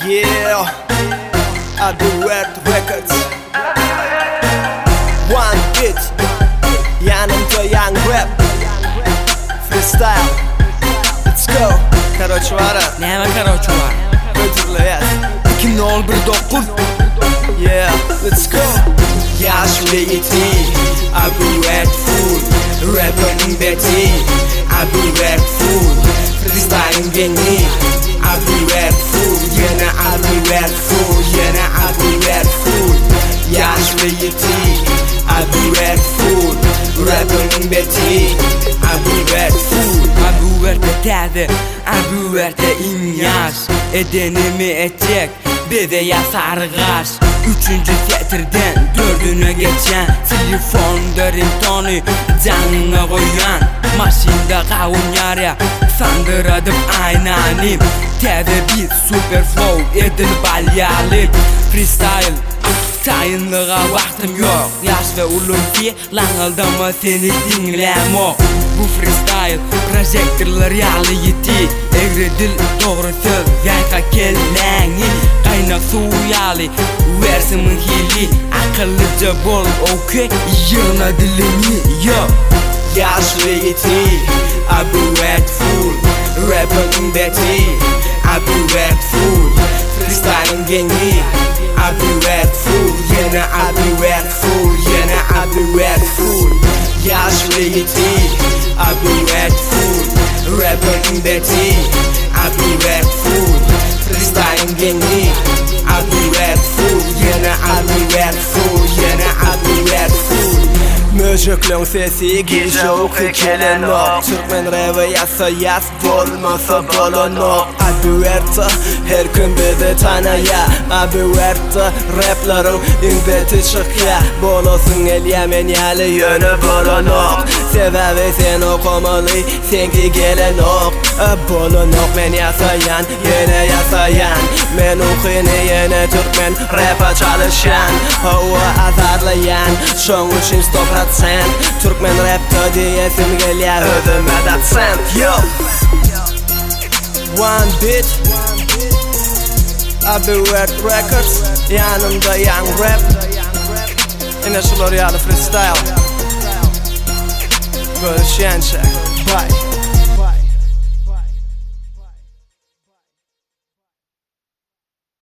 Yeah, Abu Wert Records. One beat, yanımda young rap, freestyle. Let's go. Короче вара. Neme короче var? Ödürle yaz. 2019. Yeah, let's go. Yaş ve yeti, Abu Wert full. Rapper'ın beti, Abu Wert full. Freestyle'ın gengi, Abu Wert full. Yine Abu Wert full, yine Abu Wert full. Yaş ve yeti, Abu Wert full. Rapper'ın beti, Abu Wert full. Abu Wert'e terdi, Abu Wert'e imyaz. Edenimi edecek, bebeğe sarıgaş. Üçüncü tetrden dördüne geçen, telefonda ringtonu canına koyan. Maşinde kavun yarı sandıradım aynanim. TV bir super flow edil balyalı. Freestyle tayinlığa vaktim yok. Yaş ve ulum ki lanıldama seni dinlemok. Bu freestyle projektörler yağlı yeti. Egri dil doğru söz yayka kelleği. Kaynak su yağlı versimin hili. Akıllıca bol okey yana dilini yo. Yaş ve yeti, Abu Wert full. Rapper'ın beti, Abu Wert full. Freestyle'ın gengi, Abu Wert full. Yine Abu Wert full, yine Abu Wert full. Yaş ve yeti, Abu Wert full. Rapper'ın beti, Abu Wert full. Freestyle'ın gengi, Abu Wert full. Yine Abu Wert full, yine Abu Wert full. Müziklerin sesi gece oku gelen ok. Türkmen reve yazsa yaz, bolmasa bolonok. Abu Wert'ta her gün bizi tanaya. Abu Wert'ta rapların imbeti çık ya. Bolosun el yemen yalı yönü bolonok. Sebebi sen okumalı, senki gelen ok. Bolonok men yasayan, yine yasayan. Men okuyunu yine Türkmen rap'a çalışan. Hava azarlayan, şon için stoprat sen. Türkmen rap'ta diyesim gelya, ödüme dat sen. Yo, one beat, Abu Wert Records. Yanımda young rap, yine şular yağlı freestyle. Görüşence, bye.